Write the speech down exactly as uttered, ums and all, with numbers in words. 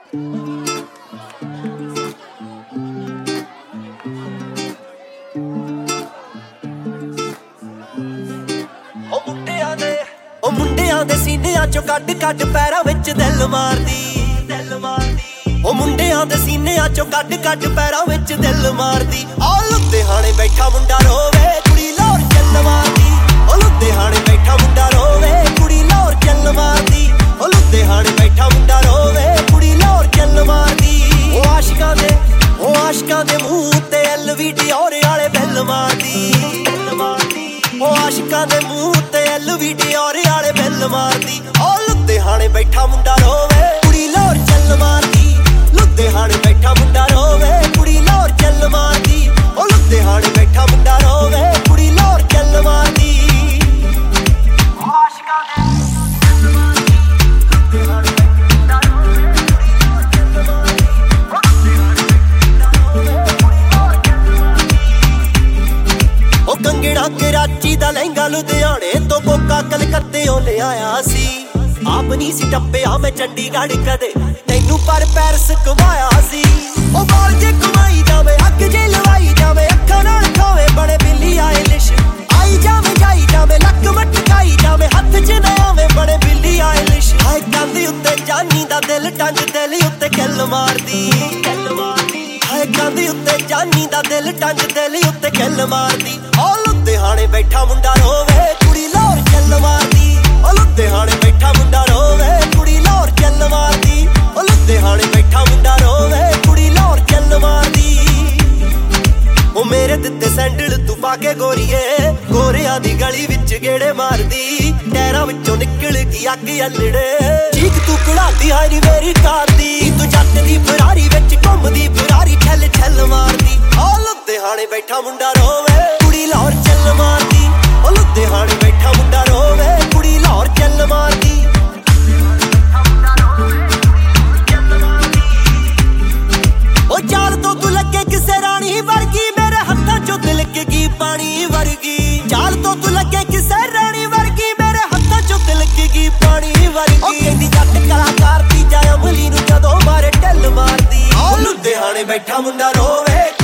ओ मुंडियां दे सीनियां चों कड कड पैरां विच दिल मारदी दिल मारदी ओ मुंडियां दे सीनियां चों कड कड पैरां विच दिल मारदी ओ लुधियाणे बैठा मुंडा रोवे कुड़ी लाहौर चल मारदी ओ लुधियाणे बैठा मुंडा रोवे कुड़ी लाहौर चल मारदी ओ लुधियाणे बैठा मुंडा रोवे कुड़ी लाहौर चल मारदी ओ आशिकां दे ओ आशिकां दे मूंह ते एल वी डी और वाले बिल मारदी बिल मारदी ओ आशिकां दे मूंह ते एल वी डी और वाले बिल मारदी ओ लुधियाणे बैठा मुंडा रोवे कुड़ी लाहौर चल मारदी लुधियाणे बैठा मुंडा रोवे कुड़ी लाहौर चल मारदी ओ लुधियाणे बैठा मुंडा रोवे कुड़ी लाहौर चल मारदी ओ आशिकां दे लुधियाणे बैठा मुंडा रोवे ओ कंगड़ा कराची दा लहंगा लुधियाणे तो कोका कलकत्तेओं ले आया सी आप नहीं सी टप्पिया मैं चंडीगढ़ कदे तैनू पर पैरिस घुमाया सी ओ बाल जे घुमाई जावे अग जे लवाई जावे अखां नाल खावे बड़े बिल्ली आए लिश आई जावे जाई जावे लक मटकाई जावे हथ च ना आवे बड़े बिल्ली आए लिश हाय कांदी उत्ते जानी दा दिल टंग दिल उत्ते किल मारदी किल मारदी हाय कांदी उत्ते जानी दा दिल टंग दिल उत्ते किल मारदी ओ लुधियाणे बैठा मुंडा रोवे कुड़ी लाहौर चल मारदी ओ लुधियाणे बैठा मुंडा रोवे कुड़ी लाहौर चल मारदी ओ लुधियाणे बैठा मुंडा रोवे कुड़ी लाहौर चल मारदी ओ मेरे दित्ते सैंडल तू पाके गोरीए गोरियां दी गली विच गेड़े मारदी टैरां विचों निकल गई अग अल्लड़े चीक तू कढ़ादी हाय नी मेरी कार दी तू जट दी फरारी विच घुमदी फरारी ठल ठल मारदी ओ लुधियाणे बैठा मुंडा रोवे कुड़ी लाहौर चल मारदी ओ लुधियाणे बैठा मुंडा रोवे कुड़ी लाहौर चल मारदी ओ चाल तो तू लगे किसे रानी वर्गी मेरे हत्थां चों तिलक गई पानी वर्गी चाल तो तू लगे किसे रानी वर्गी मेरे हत्थां चों तिलक गई पानी वर्गी ओ कहंदी जट कलाकार दी जाय अमली नूं जदों मारे ढिल मारदी ओ लुधियाणे बैठा मुंडा रोवे